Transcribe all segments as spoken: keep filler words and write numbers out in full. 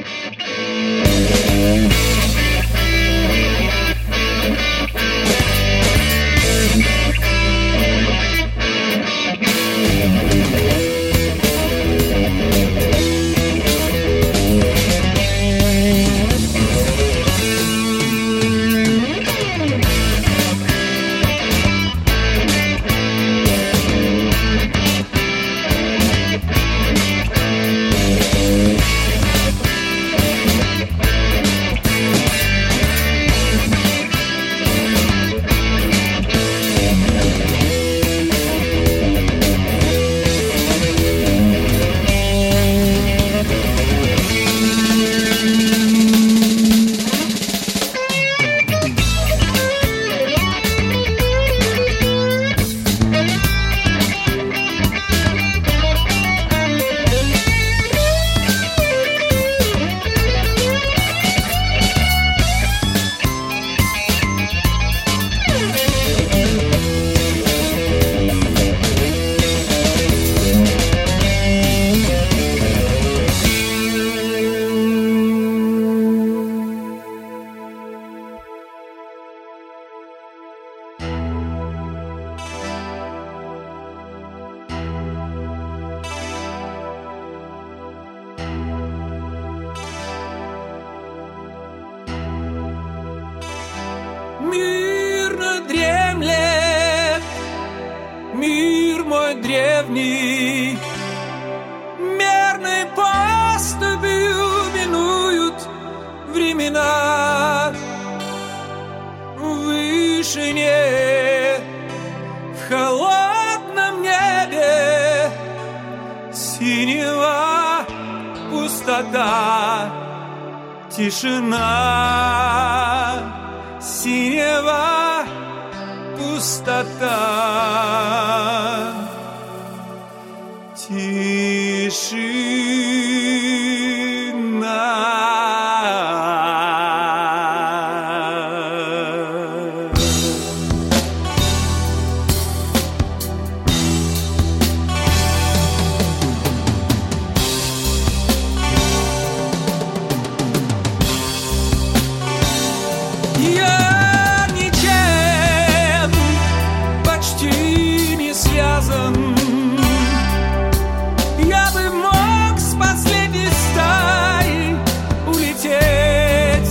древний, мерной поступью минуют времена. В вышине, в холодном небе синева пустота, тишина, синева пустота, тишина. Я ничем почти не связан. Я бы мог с последней стаи улететь.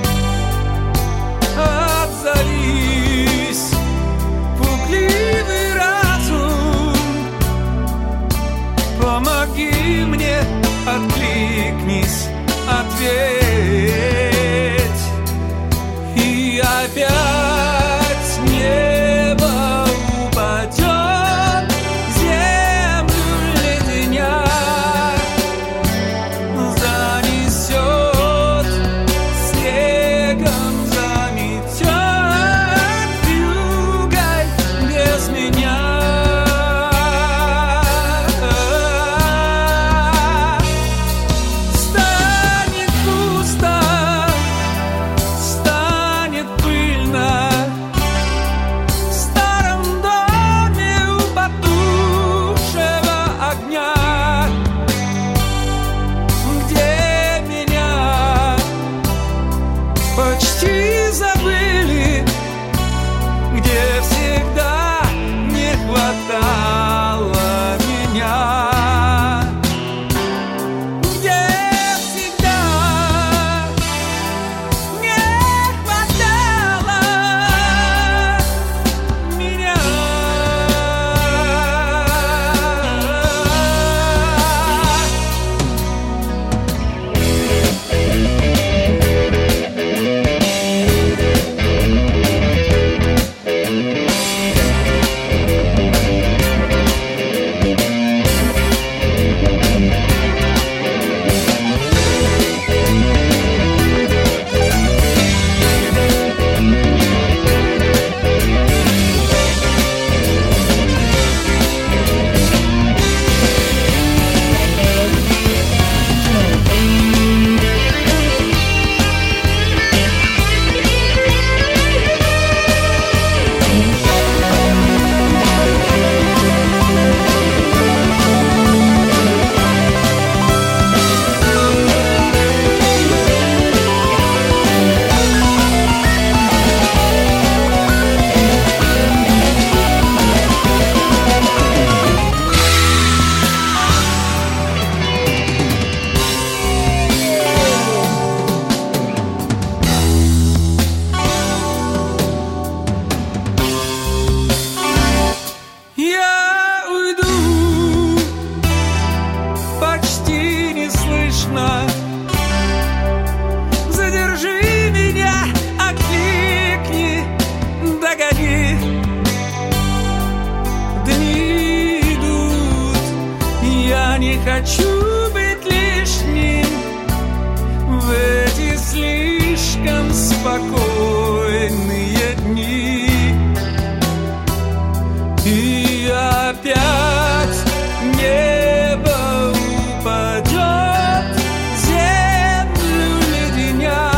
Отзовись, пугливый разум, помоги мне, откликнись, ответь. И опять небо упадет, землю леденя, занесет, снегом заметет, вьюгой без меня. Станет путь нужно. Задержи меня, окликни, догони. Дни идут, я не хочу быть лишним в эти слишком спокойные дни. И опять небо упадет, землю леденя,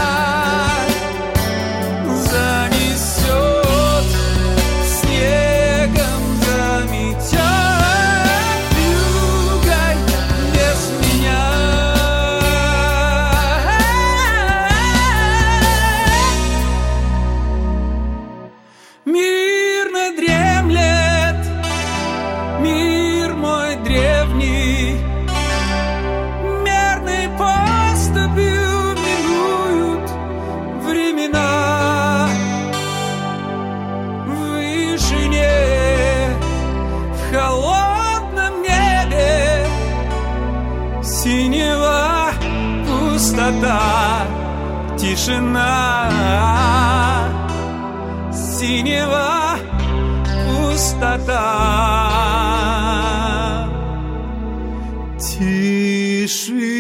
занесет, снегом заметет, вьюгой без меня. Мирно дремлет мир мой древний, мерной поступью минуют времена. В вышине, в холодном небе синева пустота, тишина. Синева пустота, тишина.